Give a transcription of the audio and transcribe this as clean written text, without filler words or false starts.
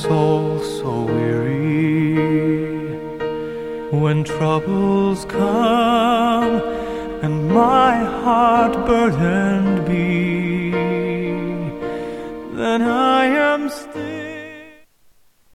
soul so weary, when troubles come and my heart burdened be,